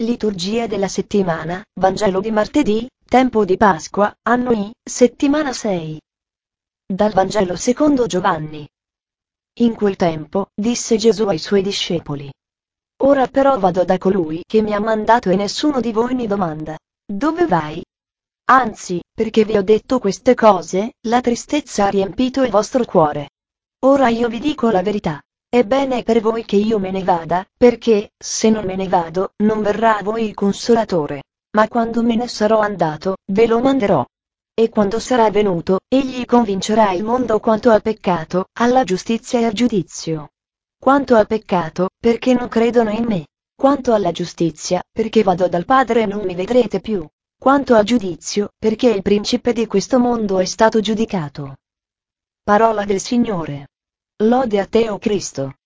Liturgia della settimana, Vangelo di martedì, tempo di Pasqua, anno I, settimana 6. Dal Vangelo secondo Giovanni. In quel tempo, disse Gesù ai suoi discepoli: Ora però vado da colui che mi ha mandato e nessuno di voi mi domanda: Dove vai? Anzi, perché vi ho detto queste cose, la tristezza ha riempito il vostro cuore. Ora io vi dico la verità. È bene per voi che io me ne vada, perché, se non me ne vado, non verrà a voi il Consolatore. Ma quando me ne sarò andato, ve lo manderò. E quando sarà venuto, egli convincerà il mondo quanto al peccato, alla giustizia e al giudizio. Quanto al peccato, perché non credono in me. Quanto alla giustizia, perché vado dal Padre e non mi vedrete più. Quanto al giudizio, perché il principe di questo mondo è stato giudicato. Parola del Signore. Lode a te, o Cristo.